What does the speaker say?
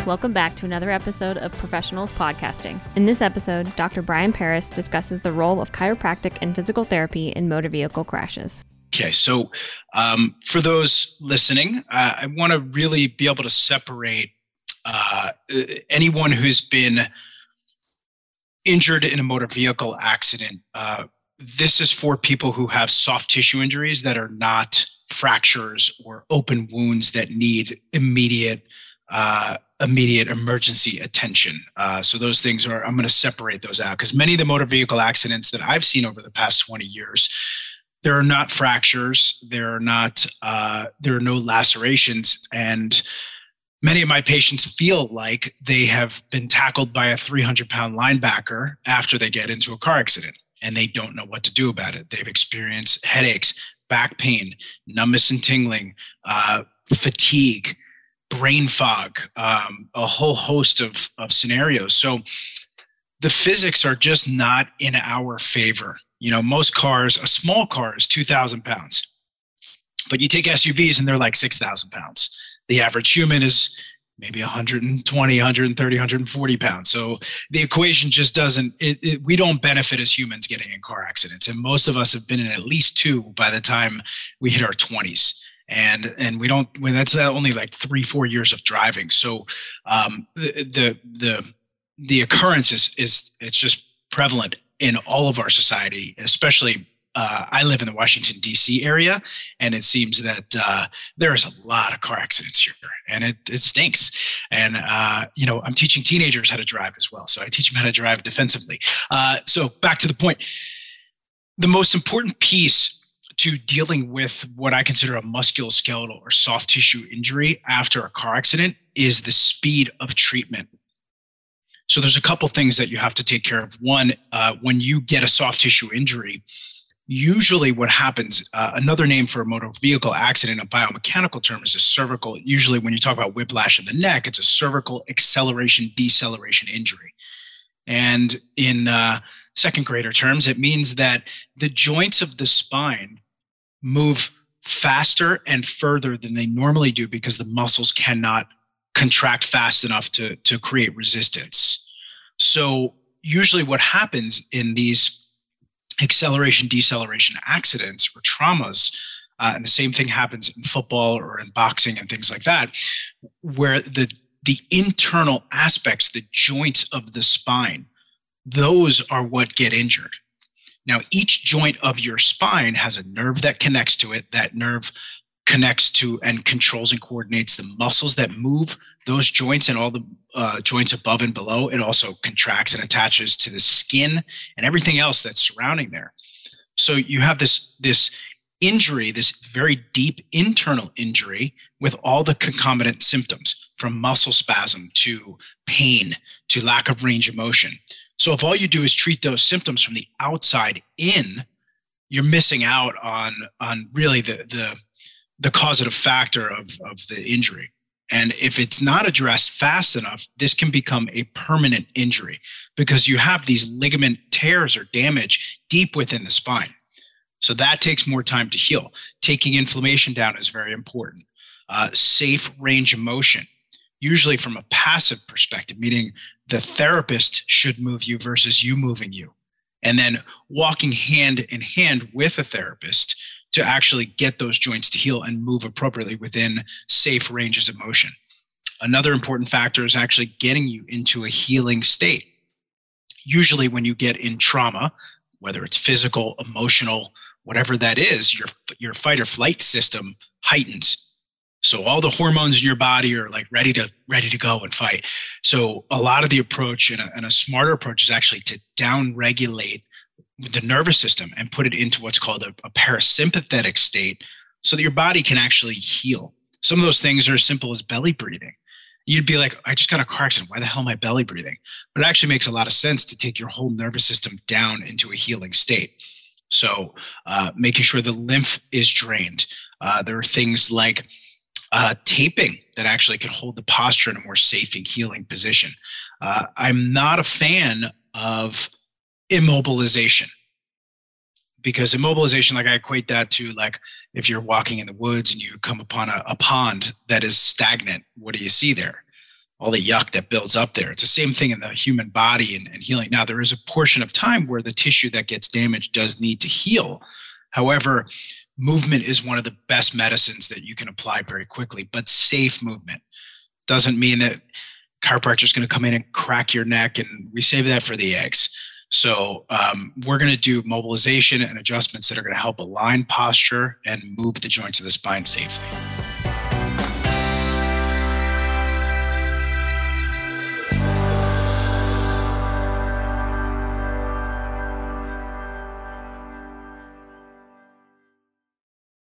Welcome back to another episode of Professionals Podcasting. In this episode, Dr. Brian Paris discusses the role of chiropractic and physical therapy in motor vehicle crashes. Okay, so for those listening, I want to really be able to separate anyone who's been injured in a motor vehicle accident. This is for people who have soft tissue injuries that are not fractures or open wounds that need immediate emergency attention. So those things I'm going to separate those out because many of the motor vehicle accidents that I've seen over the past 20 years, there are not fractures, there are no lacerations, and many of my patients feel like they have been tackled by a 300-pound linebacker after they get into a car accident, and they don't know what to do about it. They've experienced headaches, back pain, numbness and tingling, fatigue, brain fog, a whole host of scenarios. So the physics are just not in our favor. You know, most cars, a small car is 2,000 pounds, but you take SUVs and they're like 6,000 pounds. The average human is maybe 120, 130, 140 pounds. So the equation just doesn't, we don't benefit as humans getting in car accidents. And most of us have been in at least two by the time we hit our 20s. And that's only like 3-4 years of driving. So the occurrence is it's just prevalent in all of our society, especially I live in the Washington, D.C. area, and it seems that there is a lot of car accidents here, and it stinks. And, I'm teaching teenagers how to drive as well. So I teach them how to drive defensively. So back to the point, the most important piece to dealing with what I consider a musculoskeletal or soft tissue injury after a car accident is the speed of treatment. So there's a couple things that you have to take care of. One, when you get a soft tissue injury, usually what happens, another name for a motor vehicle accident, a biomechanical term, is a cervical. Usually when you talk about whiplash in the neck, it's a cervical acceleration deceleration injury. And in second grader terms, it means that the joints of the spine move faster and further than they normally do because the muscles cannot contract fast enough to create resistance. So usually what happens in these acceleration deceleration accidents or traumas, and the same thing happens in football or in boxing and things like that, where the internal aspects, the joints of the spine, those are what get injured. Now, each joint of your spine has a nerve that connects to it. That nerve connects to and controls and coordinates the muscles that move those joints and all the joints above and below. It also contracts and attaches to the skin and everything else that's surrounding there. So you have this injury, this very deep internal injury with all the concomitant symptoms, from muscle spasm to pain to lack of range of motion. So if all you do is treat those symptoms from the outside in, you're missing out on really the causative factor of the injury. And if it's not addressed fast enough, this can become a permanent injury because you have these ligament tears or damage deep within the spine. So that takes more time to heal. Taking inflammation down is very important. Safe range of motion, usually from a passive perspective, meaning the therapist should move you versus you moving you. And then walking hand in hand with a therapist to actually get those joints to heal and move appropriately within safe ranges of motion. Another important factor is actually getting you into a healing state. Usually when you get in trauma, whether it's physical, emotional, whatever that is, your fight or flight system heightens. So all the hormones in your body are like ready to go and fight. So a lot of the approach and a smarter approach is actually to down-regulate the nervous system and put it into what's called a parasympathetic state so that your body can actually heal. Some of those things are as simple as belly breathing. You'd be like, I just got a car accident. Why the hell am I belly breathing? But it actually makes a lot of sense to take your whole nervous system down into a healing state. So making sure the lymph is drained. There are things like taping that actually can hold the posture in a more safe and healing position. I'm not a fan of immobilization, because immobilization, like I equate that to like if you're walking in the woods and you come upon a pond that is stagnant, what do you see there? all the yuck that builds up there. It's the same thing in the human body and healing. Now, there is a portion of time where the tissue that gets damaged does need to heal. However, movement is one of the best medicines that you can apply very quickly, but safe movement. Doesn't mean that chiropractor is going to come in and crack your neck, and we save that for the eggs. So we're going to do mobilization and adjustments that are going to help align posture and move the joints of the spine safely.